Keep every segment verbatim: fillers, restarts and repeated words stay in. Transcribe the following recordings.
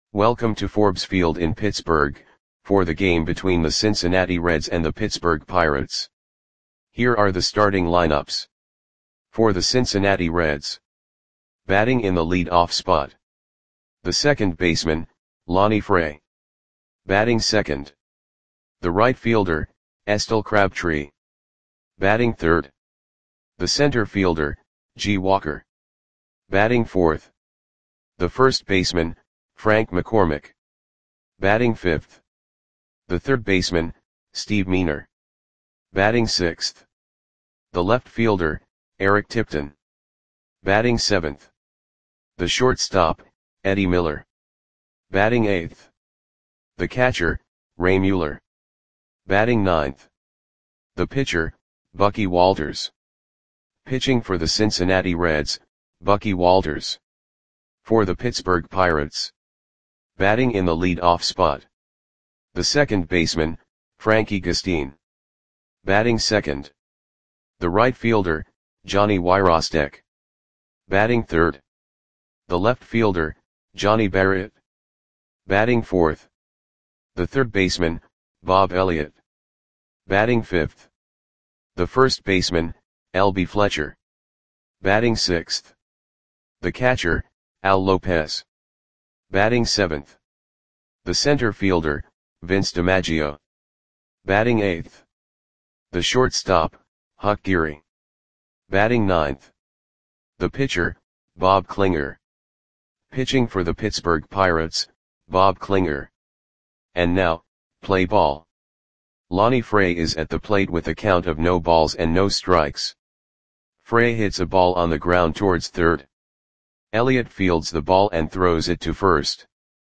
Welcome to Forbes Field in Pittsburgh, for the game between the Cincinnati Reds and the Pittsburgh Pirates. Here are the starting lineups. For the Cincinnati Reds. Batting in the lead-off spot. The second baseman, Lonnie Fray. Batting second. The right fielder, Estelle Crabtree. Batting third. The center fielder, G. Walker. Batting fourth. The first baseman, Frank McCormick. Batting fifth. The third baseman, Steve Meaner. Batting sixth. The left fielder, Eric Tipton. Batting seventh. The shortstop, Eddie Miller. Batting eighth. The catcher, Ray Mueller. Batting ninth. The pitcher, Bucky Walters. Pitching for the Cincinnati Reds, Bucky Walters. For the Pittsburgh Pirates. Batting in the lead-off spot. The second baseman, Frankie Gustine. Batting second. The right fielder, Johnny Wyrostek. Batting third. The left fielder, Johnny Barrett. Batting fourth. The third baseman, Bob Elliott. Batting fifth. The first baseman, L B Fletcher. Batting sixth. The catcher, Al Lopez. Batting seventh. The center fielder, Vince DiMaggio. Batting eighth. The shortstop, Huck Geary. Batting ninth. The pitcher, Bob Klinger. Pitching for the Pittsburgh Pirates, Bob Klinger. And now, play ball. Lonnie Fray is at the plate with a count of no balls and no strikes. Fray hits a ball on the ground towards third. Elliott fields the ball and throws it to first.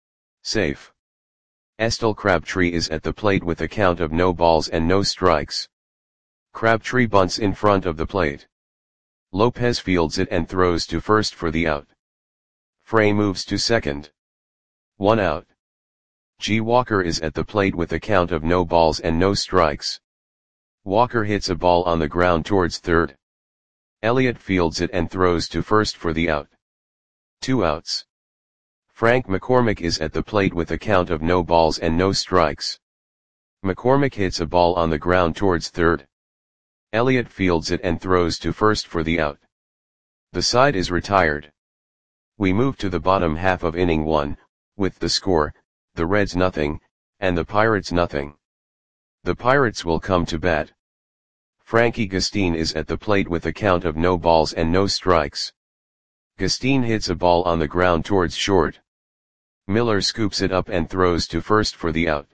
Safe. Estelle Crabtree is at the plate with a count of no balls and no strikes. Crabtree bunts in front of the plate. Lopez fields it and throws to first for the out. Fray moves to second. One out. G. Walker is at the plate with a count of no balls and no strikes. Walker hits a ball on the ground towards third. Elliott fields it and throws to first for the out. Two outs. Frank McCormick is at the plate with a count of no balls and no strikes. McCormick hits a ball on the ground towards third. Elliott fields it and throws to first for the out. The side is retired. We move to the bottom half of inning one, with the score, the Reds nothing, and the Pirates nothing. The Pirates will come to bat. Frankie Gustine is at the plate with a count of no balls and no strikes. Gustine hits a ball on the ground towards short. Miller scoops it up and throws to first for the out.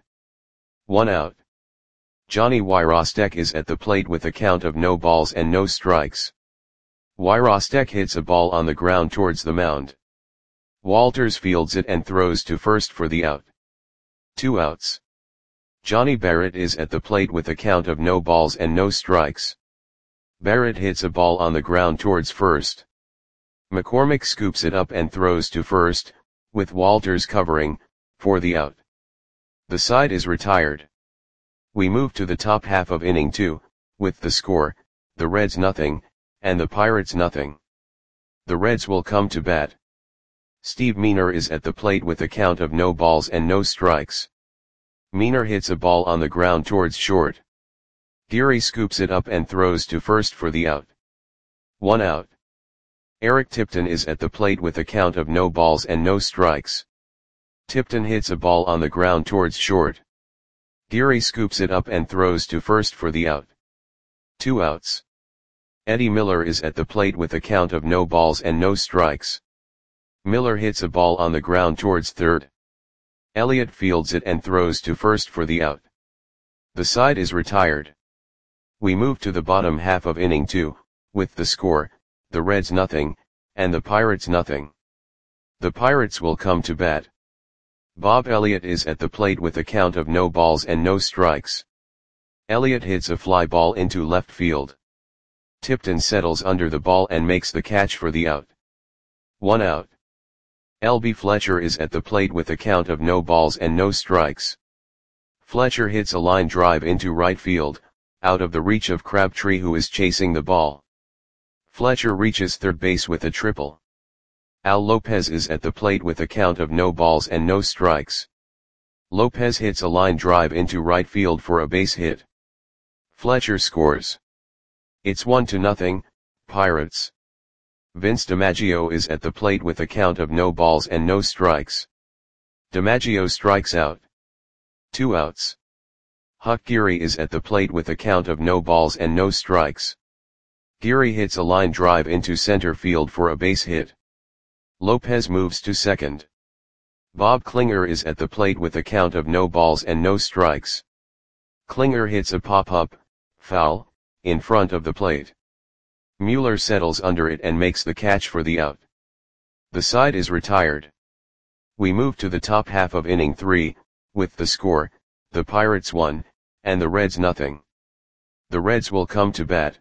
One out. Johnny Wyrostek is at the plate with a count of no balls and no strikes. Wyrostek hits a ball on the ground towards the mound. Walters fields it and throws to first for the out. Two outs. Johnny Barrett is at the plate with a count of no balls and no strikes. Barrett hits a ball on the ground towards first. McCormick scoops it up and throws to first, with Walters covering, for the out. The side is retired. We move to the top half of inning two, with the score, the Reds nothing, and the Pirates nothing. The Reds will come to bat. Steve Meaner is at the plate with a count of no balls and no strikes. Meaner hits a ball on the ground towards short. Geary scoops it up and throws to first for the out. One out. Eric Tipton is at the plate with a count of no balls and no strikes. Tipton hits a ball on the ground towards short. Geary scoops it up and throws to first for the out. Two outs. Eddie Miller is at the plate with a count of no balls and no strikes. Miller hits a ball on the ground towards third. Elliott fields it and throws to first for the out. The side is retired. We move to the bottom half of inning two, with the score, the Reds nothing, and the Pirates nothing. The Pirates will come to bat. Bob Elliott is at the plate with a count of no balls and no strikes. Elliott hits a fly ball into left field. Tipton settles under the ball and makes the catch for the out. One out. L B Fletcher is at the plate with a count of no balls and no strikes. Fletcher hits a line drive into right field, out of the reach of Crabtree who is chasing the ball. Fletcher reaches third base with a triple. Al Lopez is at the plate with a count of no balls and no strikes. Lopez hits a line drive into right field for a base hit. Fletcher scores. It's one to nothing, Pirates. Vince DiMaggio is at the plate with a count of no balls and no strikes. DiMaggio strikes out. Two outs. Huck Geary is at the plate with a count of no balls and no strikes. Geary hits a line drive into center field for a base hit. Lopez moves to second. Bob Klinger is at the plate with a count of no balls and no strikes. Klinger hits a pop-up, foul, in front of the plate. Mueller settles under it and makes the catch for the out. The side is retired. We move to the top half of inning three, with the score, the Pirates one, and the Reds nothing. The Reds will come to bat.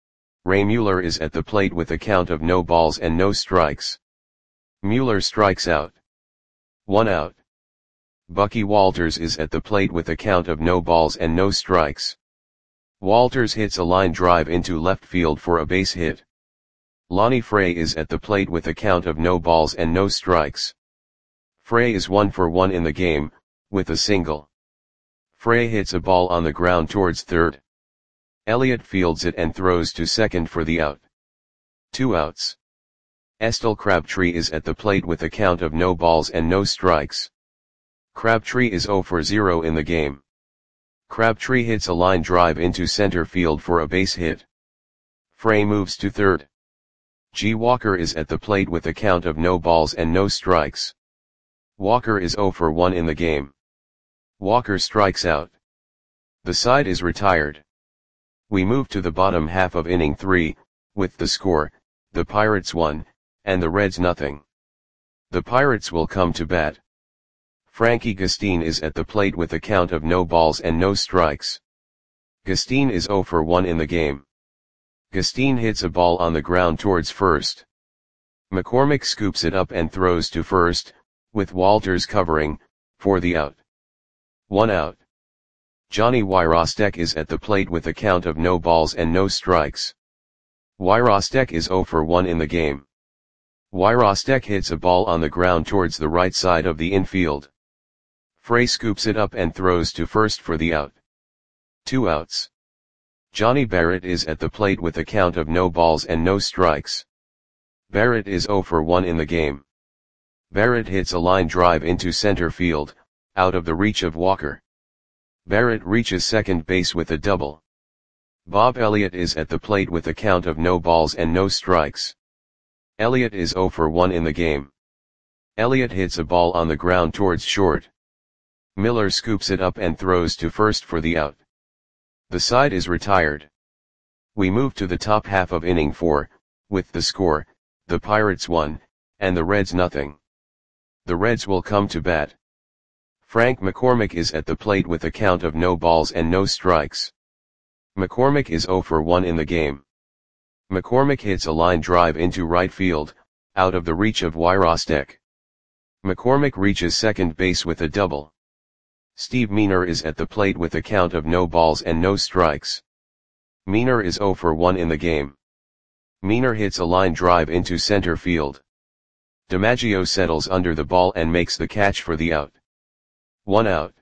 Ray Mueller is at the plate with a count of no balls and no strikes. Mueller strikes out. One out. Bucky Walters is at the plate with a count of no balls and no strikes. Walters hits a line drive into left field for a base hit. Lonnie Frey is at the plate with a count of no balls and no strikes. Frey is one for one in the game, with a single. Frey hits a ball on the ground towards third. Elliott fields it and throws to second for the out. Two outs. Estelle Crabtree is at the plate with a count of no balls and no strikes. Crabtree is zero for zero in the game. Crabtree hits a line drive into center field for a base hit. Frey moves to third. G. Walker is at the plate with a count of no balls and no strikes. Walker is zero for one in the game. Walker strikes out. The side is retired. We move to the bottom half of inning three, with the score, the Pirates one, and the Reds nothing. The Pirates will come to bat. Frankie Gustine is at the plate with a count of no balls and no strikes. Gustine is zero for one in the game. Gustine hits a ball on the ground towards first. McCormick scoops it up and throws to first, with Walters covering, for the out. One out. Johnny Wyrostek is at the plate with a count of no balls and no strikes. Wyrostek is zero for one in the game. Wyrostek hits a ball on the ground towards the right side of the infield. Frey scoops it up and throws to first for the out. Two outs. Johnny Barrett is at the plate with a count of no balls and no strikes. Barrett is zero for one in the game. Barrett hits a line drive into center field, out of the reach of Walker. Barrett reaches second base with a double. Bob Elliott is at the plate with a count of no balls and no strikes. Elliott is zero for one in the game. Elliott hits a ball on the ground towards short. Miller scoops it up and throws to first for the out. The side is retired. We move to the top half of inning four, with the score, the Pirates one, and the Reds nothing. The Reds will come to bat. Frank McCormick is at the plate with a count of no balls and no strikes. McCormick is zero for one in the game. McCormick hits a line drive into right field, out of the reach of Wyrostek. McCormick reaches second base with a double. Steve Meaner is at the plate with a count of no balls and no strikes. Meaner is zero for one in the game. Meaner hits a line drive into center field. DiMaggio settles under the ball and makes the catch for the out. One out.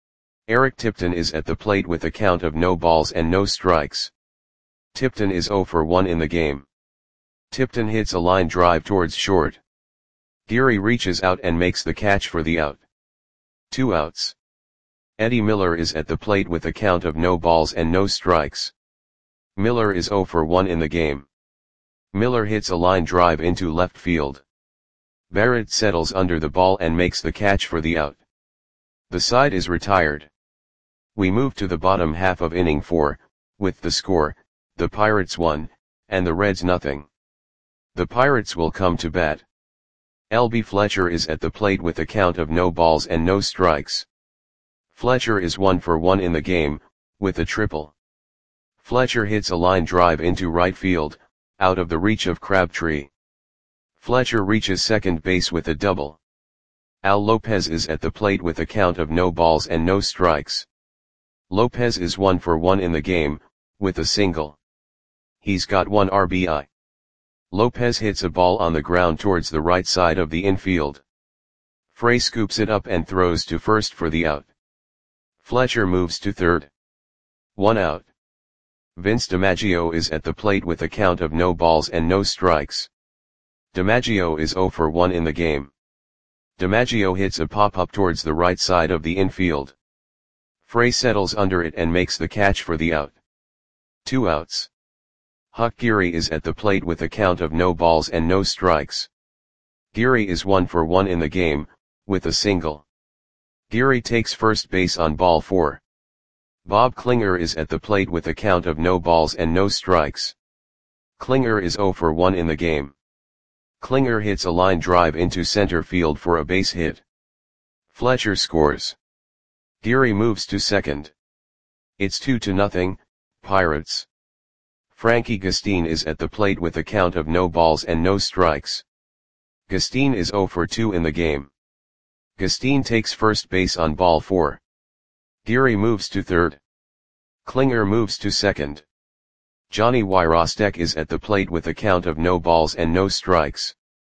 Eric Tipton is at the plate with a count of no balls and no strikes. Tipton is zero for one in the game. Tipton hits a line drive towards short. Geary reaches out and makes the catch for the out. Two outs. Eddie Miller is at the plate with a count of no balls and no strikes. Miller is zero for one in the game. Miller hits a line drive into left field. Barrett settles under the ball and makes the catch for the out. The side is retired. We move to the bottom half of inning four, with the score, the Pirates one, and the Reds nothing. The Pirates will come to bat. L B Fletcher is at the plate with a count of no balls and no strikes. Fletcher is one for one in the game, with a triple. Fletcher hits a line drive into right field, out of the reach of Crabtree. Fletcher reaches second base with a double. Al Lopez is at the plate with a count of no balls and no strikes. Lopez is one for one in the game, with a single. He's got one R B I. Lopez hits a ball on the ground towards the right side of the infield. Frey scoops it up and throws to first for the out. Fletcher moves to third. One out. Vince DiMaggio is at the plate with a count of no balls and no strikes. DiMaggio is zero for one in the game. DiMaggio hits a pop-up towards the right side of the infield. Frey settles under it and makes the catch for the out. Two outs. Huck Geary is at the plate with a count of no balls and no strikes. Geary is one for one in the game, with a single. Geary takes first base on ball four. Bob Klinger is at the plate with a count of no balls and no strikes. Klinger is zero for one in the game. Klinger hits a line drive into center field for a base hit. Fletcher scores. Geary moves to second. It's two to nothing, Pirates. Frankie Gustin is at the plate with a count of no balls and no strikes. Gustin is zero for two in the game. Gustin takes first base on ball four. Geary moves to third. Klinger moves to second. Johnny Wyrostek is at the plate with a count of no balls and no strikes.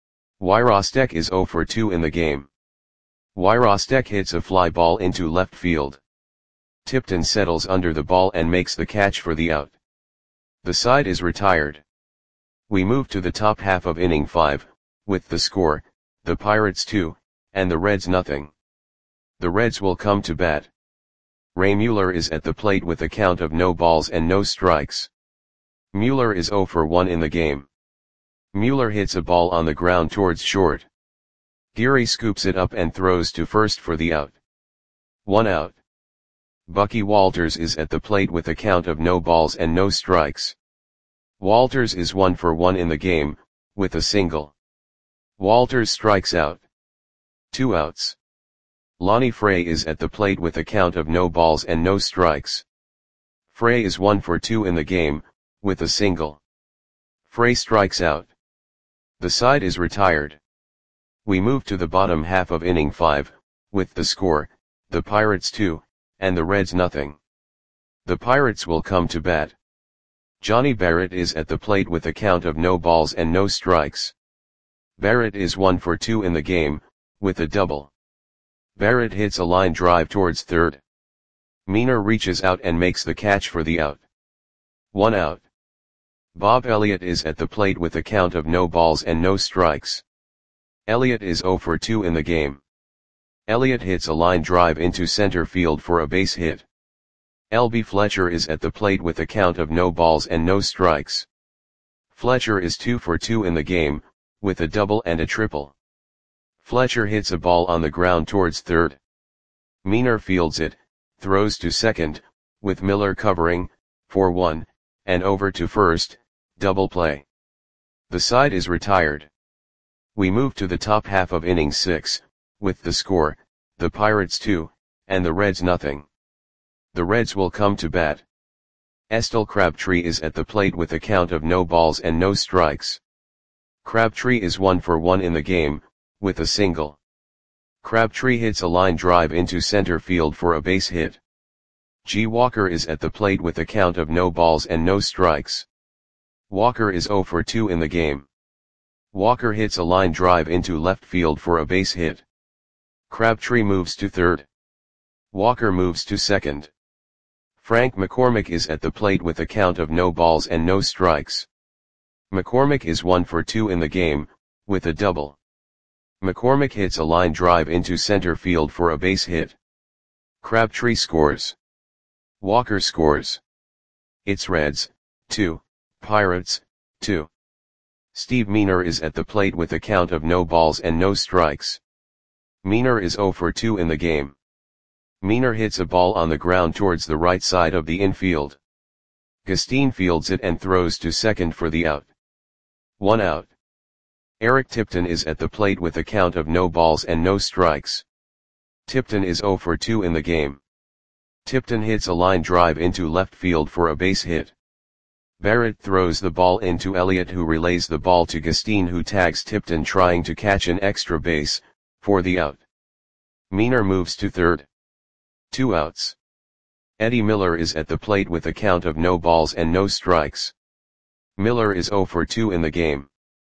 Wyrostek is zero for two in the game. Wyrostek hits a fly ball into left field. Tipton settles under the ball and makes the catch for the out. The side is retired. We move to the top half of inning five, with the score, the Pirates two, and the Reds nothing. The Reds will come to bat. Ray Mueller is at the plate with a count of no balls and no strikes. Mueller is zero for one in the game. Mueller hits a ball on the ground towards short. Geary scoops it up and throws to first for the out. One out. Bucky Walters is at the plate with a count of no balls and no strikes. Walters is one for one in the game, with a single. Walters strikes out. Two outs. Lonnie Frey is at the plate with a count of no balls and no strikes. Frey is one for two in the game, with a single. Frey strikes out. The side is retired. We move to the bottom half of inning five, with the score, the Pirates two, and the Reds nothing. The Pirates will come to bat. Johnny Barrett is at the plate with a count of no balls and no strikes. Barrett is one for two in the game, with a double. Barrett hits a line drive towards third. Meaner reaches out and makes the catch for the out. One out. Bob Elliott is at the plate with a count of no balls and no strikes. Elliott is zero for two in the game. Elliott hits a line drive into center field for a base hit. L B Fletcher is at the plate with a count of no balls and no strikes. Fletcher is two for two in the game, with a double and a triple. Fletcher hits a ball on the ground towards third. Meaner fields it, throws to second, with Miller covering, for one, and over to first, double play. The side is retired. We move to the top half of inning six, with the score, the Pirates two, and the Reds nothing. The Reds will come to bat. Estel Crabtree is at the plate with a count of no balls and no strikes. Crabtree is one for one in the game, with a single. Crabtree hits a line drive into center field for a base hit. G. Walker is at the plate with a count of no balls and no strikes. Walker is zero for two in the game. Walker hits a line drive into left field for a base hit. Crabtree moves to third. Walker moves to second. Frank McCormick is at the plate with a count of no balls and no strikes. McCormick is one for two in the game, with a double. McCormick hits a line drive into center field for a base hit. Crabtree scores. Walker scores. It's Reds, two, Pirates, two. Steve Meaner is at the plate with a count of no balls and no strikes. Meaner is zero for two in the game. Meaner hits a ball on the ground towards the right side of the infield. Gustin fields it and throws to second for the out. One out. Eric Tipton is at the plate with a count of no balls and no strikes. Tipton is zero for two in the game. Tipton hits a line drive into left field for a base hit. Barrett throws the ball into Elliott, who relays the ball to Gustin, who tags Tipton trying to catch an extra base, for the out. Meaner moves to third. Two outs. Eddie Miller is at the plate with a count of no balls and no strikes. Miller is zero for two in the game.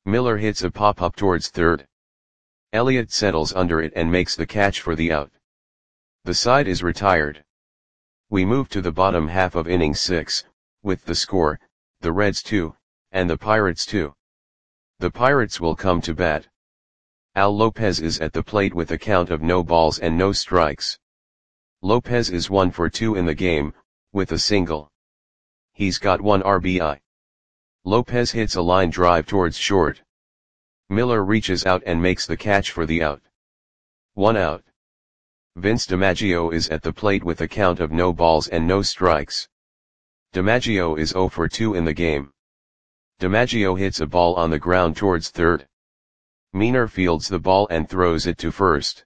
Miller hits a pop-up towards third. Elliott settles under it and makes the catch for the out. The side is retired. We move to the bottom half of inning six, with the score, the Reds two, and the Pirates two. The Pirates will come to bat. Al Lopez is at the plate with a count of no balls and no strikes. Lopez is one for two in the game, with a single. He's got one R B I. Lopez hits a line drive towards short. Miller reaches out and makes the catch for the out. One out. Vince DiMaggio is at the plate with a count of no balls and no strikes. DiMaggio is zero for two in the game. DiMaggio hits a ball on the ground towards third. Meaner fields the ball and throws it to first.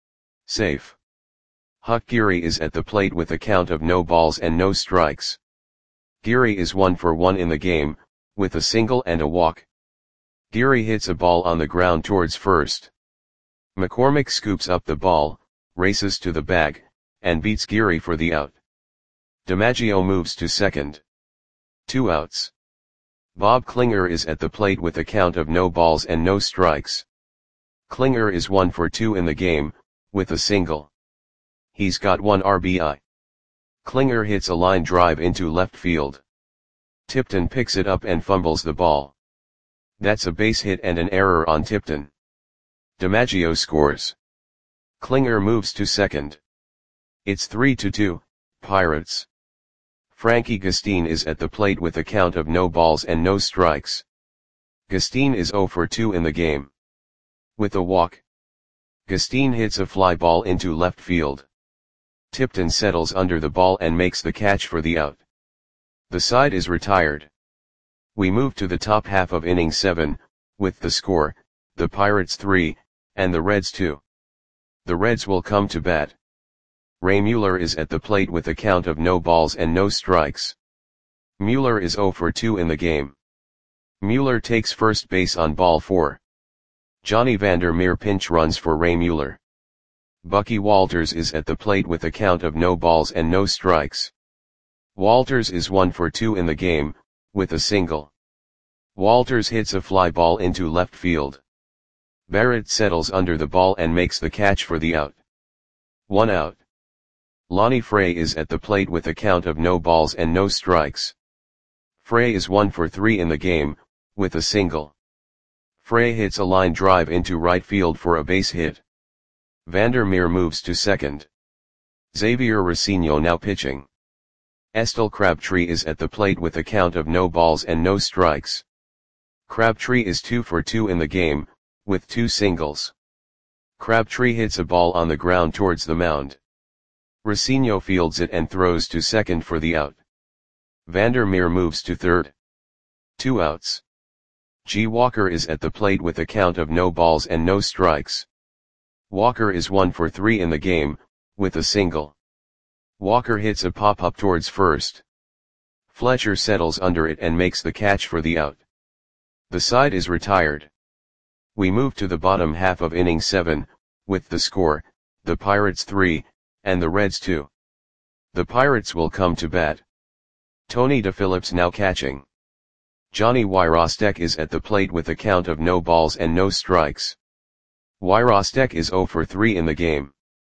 Safe. Huck Geary is at the plate with a count of no balls and no strikes. Geary is one for one in the game, with a single and a walk. Geary hits a ball on the ground towards first. McCormick scoops up the ball, races to the bag, and beats Geary for the out. DiMaggio moves to second. Two outs. Bob Klinger is at the plate with a count of no balls and no strikes. Klinger is one for two in the game, with a single. He's got one R B I. Klinger hits a line drive into left field. Tipton picks it up and fumbles the ball. That's a base hit and an error on Tipton. DiMaggio scores. Klinger moves to second. It's three to two, Pirates. Frankie Gustin is at the plate with a count of no balls and no strikes. Gustin is zero for two in the game. With a walk. Gustin hits a fly ball into left field. Tipton settles under the ball and makes the catch for the out. The side is retired. We move to the top half of inning seven, with the score, the Pirates three, and the Reds two. The Reds will come to bat. Ray Mueller is at the plate with a count of no balls and no strikes. Mueller is zero for two in the game. Mueller takes first base on ball four. Johnny Vandermeer pinch runs for Ray Mueller. Bucky Walters is at the plate with a count of no balls and no strikes. Walters is one for two in the game, with a single. Walters hits a fly ball into left field. Barrett settles under the ball and makes the catch for the out. One out. Lonnie Frey is at the plate with a count of no balls and no strikes. Frey is one for three in the game, with a single. Frey hits a line drive into right field for a base hit. Vandermeer moves to second. Xavier Racino now pitching. Estel Crabtree is at the plate with a count of no balls and no strikes. Crabtree is two for two in the game, with two singles. Crabtree hits a ball on the ground towards the mound. Racino fields it and throws to second for the out. Vandermeer moves to third. Two outs. G. Walker is at the plate with a count of no balls and no strikes. Walker is one for three in the game, with a single. Walker hits a pop-up towards first. Fletcher settles under it and makes the catch for the out. The side is retired. We move to the bottom half of inning seven, with the score, the Pirates three, and the Reds two. The Pirates will come to bat. Tony DePhillips now catching. Johnny Wyrostek is at the plate with a count of no balls and no strikes. Wyrostek is zero for three in the game.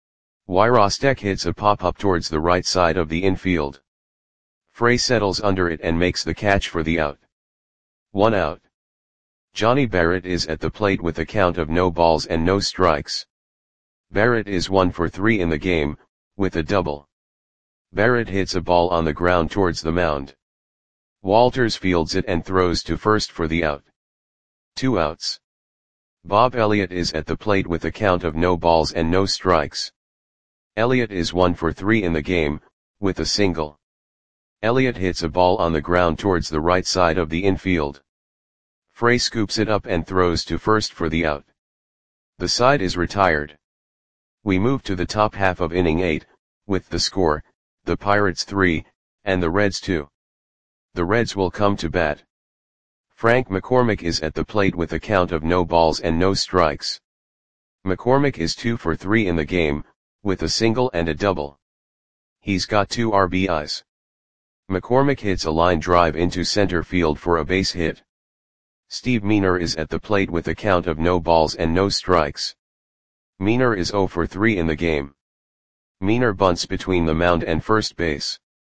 Wyrostek hits a pop-up towards the right side of the infield. Frey settles under it and makes the catch for the out. One out. Johnny Barrett is at the plate with a count of no balls and no strikes. Barrett is one for three in the game, with a double. Barrett hits a ball on the ground towards the mound. Walters fields it and throws to first for the out. Two outs. Bob Elliott is at the plate with a count of no balls and no strikes. Elliott is one for three in the game, with a single. Elliott hits a ball on the ground towards the right side of the infield. Frey scoops it up and throws to first for the out. The side is retired. We move to the top half of inning eight, with the score, the Pirates three, and the Reds two. The Reds will come to bat. Frank McCormick is at the plate with a count of no balls and no strikes. McCormick is two for three in the game, with a single and a double. He's got two R B Is. McCormick hits a line drive into center field for a base hit. Steve Meaner is at the plate with a count of no balls and no strikes. Meaner is zero for three in the game. Meaner bunts between the mound and first base.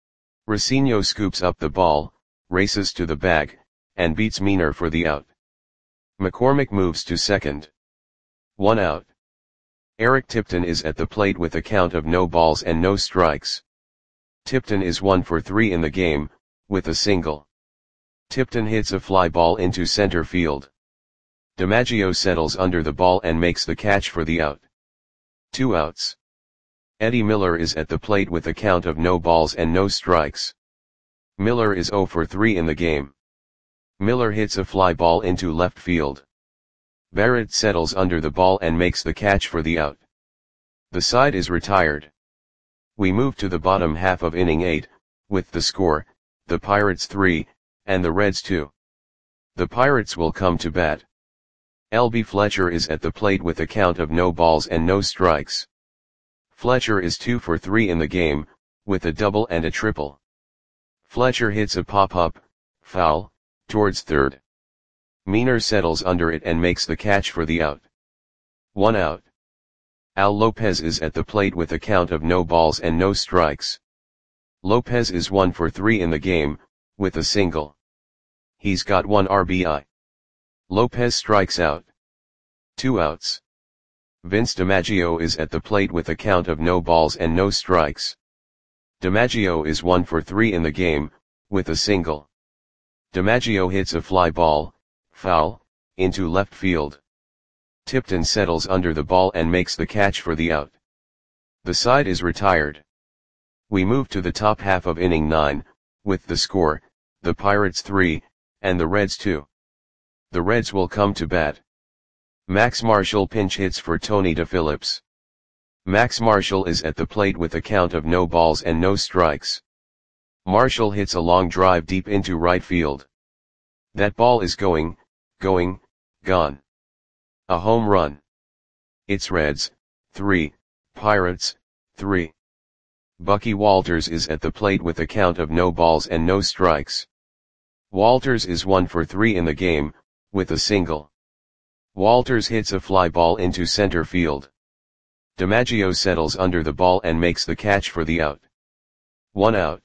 Racino scoops up the ball, races to the bag, and beats Meaner for the out. McCormick moves to second. One out. Eric Tipton is at the plate with a count of no balls and no strikes. Tipton is one for three in the game, with a single. Tipton hits a fly ball into center field. DiMaggio settles under the ball and makes the catch for the out. Two outs. Eddie Miller is at the plate with a count of no balls and no strikes. Miller is zero for three in the game. Miller hits a fly ball into left field. Barrett settles under the ball and makes the catch for the out. The side is retired. We move to the bottom half of inning eight, with the score, the Pirates three, and the Reds two. The Pirates will come to bat. L B Fletcher is at the plate with a count of no balls and no strikes. Fletcher is two for three in the game, with a double and a triple. Fletcher hits a pop-up, foul, towards third. Meaner settles under it and makes the catch for the out. One out. Al Lopez is at the plate with a count of no balls and no strikes. Lopez is one for three in the game, with a single. He's got one R B I. Lopez strikes out. Two outs. Vince DiMaggio is at the plate with a count of no balls and no strikes. DiMaggio is one for three in the game, with a single. DiMaggio hits a fly ball, foul, into left field. Tipton settles under the ball and makes the catch for the out. The side is retired. We move to the top half of inning nine, with the score, the Pirates three, and the Reds two. The Reds will come to bat. Max Marshall pinch hits for Tony DePhillips. Max Marshall is at the plate with a count of no balls and no strikes. Marshall hits a long drive deep into right field. That ball is going, going, gone. A home run. It's Reds, three, Pirates, three. Bucky Walters is at the plate with a count of no balls and no strikes. Walters is one for three in the game, with a single. Walters hits a fly ball into center field. DiMaggio settles under the ball and makes the catch for the out. One out.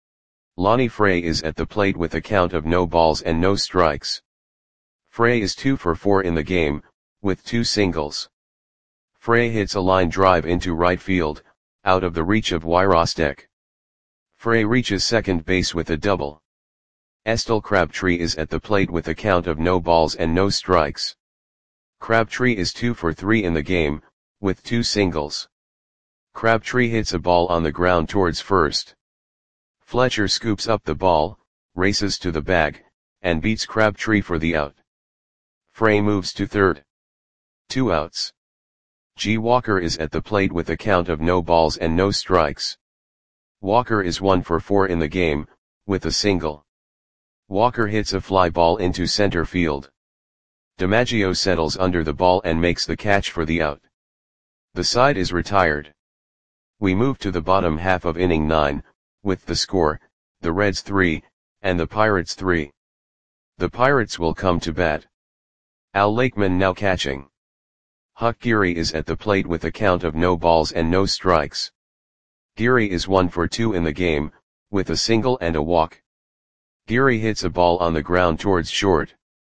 Lonnie Frey is at the plate with a count of no balls and no strikes. Frey is two for four in the game, with two singles. Frey hits a line drive into right field, out of the reach of Wyrostek. Frey reaches second base with a double. Estel Crabtree is at the plate with a count of no balls and no strikes. Crabtree is two for three in the game, with two singles. Crabtree hits a ball on the ground towards first. Fletcher scoops up the ball, races to the bag, and beats Crabtree for the out. Frey moves to third. Two outs. G. Walker is at the plate with a count of no balls and no strikes. Walker is one for four in the game, with a single. Walker hits a fly ball into center field. DiMaggio settles under the ball and makes the catch for the out. The side is retired. We move to the bottom half of inning nine, with the score, the Reds three, and the Pirates three. The Pirates will come to bat. Al Lakeman now catching. Huck Geary is at the plate with a count of no balls and no strikes. Geary is one for two in the game, with a single and a walk. Geary hits a ball on the ground towards short.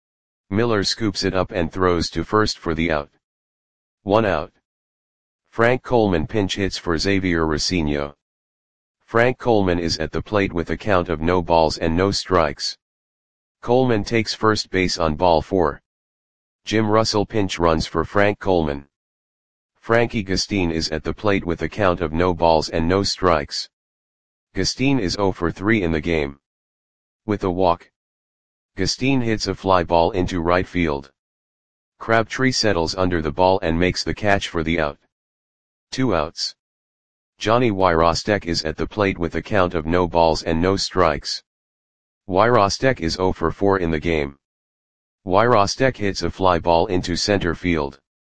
Miller scoops it up and throws to first for the out. One out. Frank Coleman pinch hits for Xavier Racino. Frank Coleman is at the plate with a count of no balls and no strikes. Coleman takes first base on ball four. Jim Russell pinch runs for Frank Coleman. Frankie Gustine is at the plate with a count of no balls and no strikes. Gustine is zero for three in the game. With a walk. Gustine hits a fly ball into right field. Crabtree settles under the ball and makes the catch for the out. Two outs. Johnny Wyrostek is at the plate with a count of no balls and no strikes. Wyrostek is zero for four in the game. Wyrostek hits a fly ball into center field.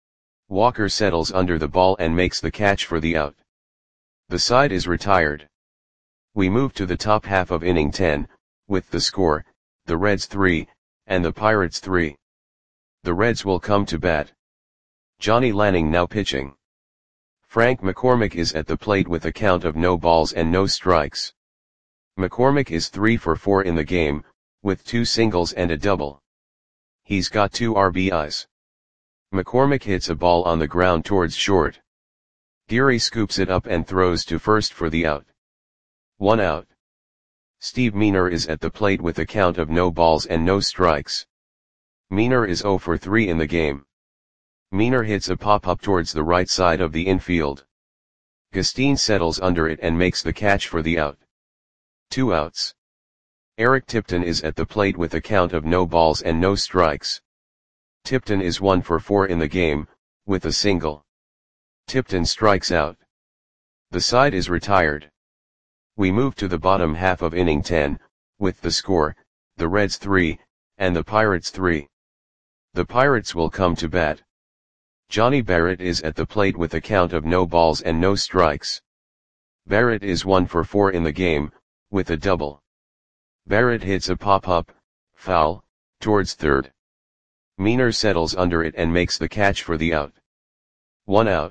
Walker settles under the ball and makes the catch for the out. The side is retired. We move to the top half of inning ten, with the score, the Reds three, and the Pirates three. The Reds will come to bat. Johnny Lanning now pitching. Frank McCormick is at the plate with a count of no balls and no strikes. McCormick is three for four in the game, with two singles and a double. He's got two R B Is. McCormick hits a ball on the ground towards short. Geary scoops it up and throws to first for the out. One out. Steve Meaner is at the plate with a count of no balls and no strikes. Meaner is zero for three in the game. Meaner hits a pop-up towards the right side of the infield. Gustine settles under it and makes the catch for the out. Two outs. Eric Tipton is at the plate with a count of no balls and no strikes. Tipton is one for four in the game, with a single. Tipton strikes out. The side is retired. We move to the bottom half of inning ten, with the score, the Reds three, and the Pirates three. The Pirates will come to bat. Johnny Barrett is at the plate with a count of no balls and no strikes. Barrett is one for four in the game, with a double. Barrett hits a pop-up, foul, towards third. Meaner settles under it and makes the catch for the out. One out.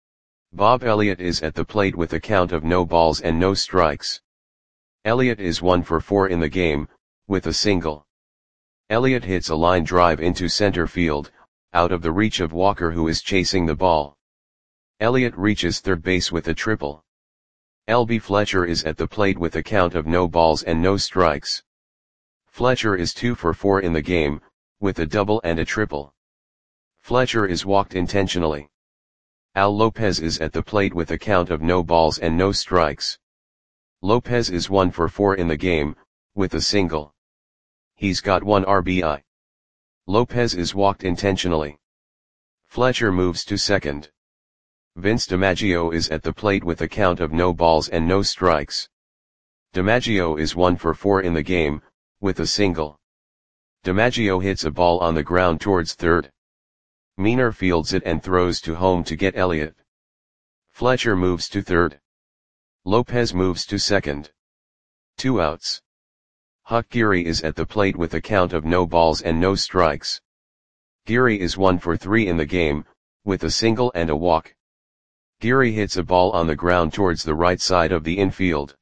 Bob Elliott is at the plate with a count of no balls and no strikes. Elliott is one for four in the game, with a single. Elliott hits a line drive into center field, out of the reach of Walker, who is chasing the ball. Elliott reaches third base with a triple. L B Fletcher is at the plate with a count of no balls and no strikes. Fletcher is two for four in the game, with a double and a triple. Fletcher is walked intentionally. Al Lopez is at the plate with a count of no balls and no strikes. Lopez is one for four in the game, with a single. He's got one R B I. Lopez is walked intentionally. Fletcher moves to second. Vince DiMaggio is at the plate with a count of no balls and no strikes. DiMaggio is one for four in the game, with a single. DiMaggio hits a ball on the ground towards third. Meaner fields it and throws to home to get Elliott. Fletcher moves to third. Lopez moves to second. Two outs. Huck Geary is at the plate with a count of no balls and no strikes. Geary is one for three in the game, with a single and a walk. Geary hits a ball on the ground towards the right side of the infield.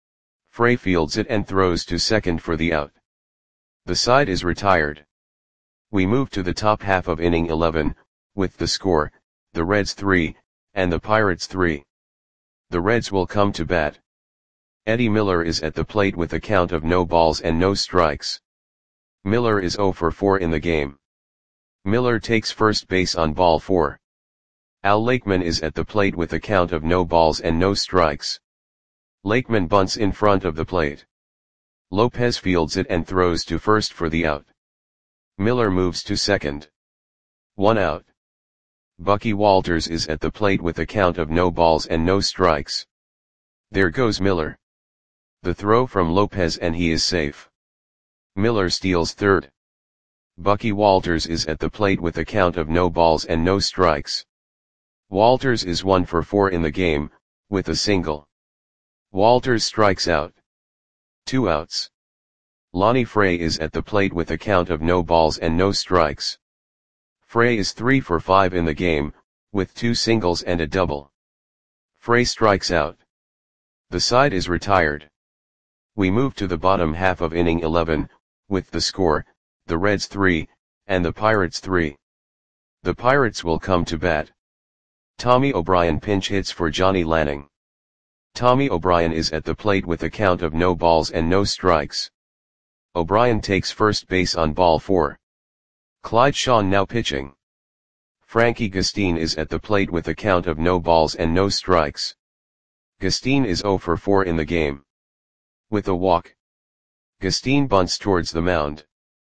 Frey fields it and throws to second for the out. The side is retired. We move to the top half of inning eleven, with the score, the Reds three, and the Pirates three. The Reds will come to bat. Eddie Miller is at the plate with a count of no balls and no strikes. Miller is zero for four in the game. Miller takes first base on ball four. Al Lakeman is at the plate with a count of no balls and no strikes. Lakeman bunts in front of the plate. Lopez fields it and throws to first for the out. Miller moves to second. One out. Bucky Walters is at the plate with a count of no balls and no strikes. There goes Miller. The throw from Lopez and he is safe. Miller steals third. Bucky Walters is at the plate with a count of no balls and no strikes. Walters is one for four in the game, with a single. Walters strikes out. Two outs. Lonnie Frey is at the plate with a count of no balls and no strikes. Frey is three for five in the game, with two singles and a double. Frey strikes out. The side is retired. We move to the bottom half of inning eleven, with the score, the Reds three, and the Pirates three. The Pirates will come to bat. Tommy O'Brien pinch hits for Johnny Lanning. Tommy O'Brien is at the plate with a count of no balls and no strikes. O'Brien takes first base on ball four. Clyde Shawn now pitching. Frankie Gustine is at the plate with a count of no balls and no strikes. Gustine is zero for four in the game. With a walk. Gustine bunts towards the mound.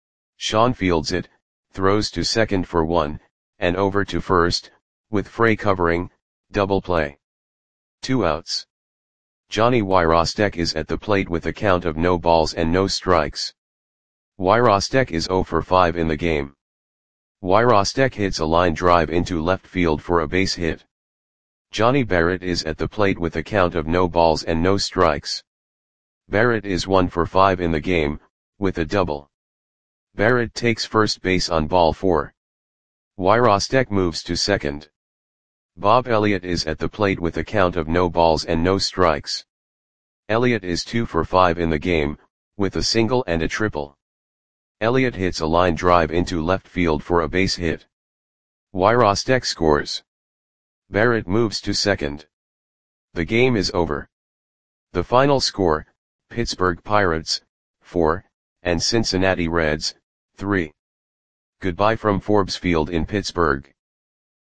Shawn fields it, throws to second for one, and over to first, with Frey covering, double play. Two outs. Johnny Wyrostek is at the plate with a count of no balls and no strikes. Wyrostek is zero for five in the game. Wyrostek hits a line drive into left field for a base hit. Johnny Barrett is at the plate with a count of no balls and no strikes. Barrett is one for five in the game, with a double. Barrett takes first base on ball four. Wyrostek moves to second. Bob Elliott is at the plate with a count of no balls and no strikes. Elliott is two for five in the game, with a single and a triple. Elliott hits a line drive into left field for a base hit. Wyrostek scores. Barrett moves to second. The game is over. The final score, Pittsburgh Pirates, four, and Cincinnati Reds, three. Goodbye from Forbes Field in Pittsburgh.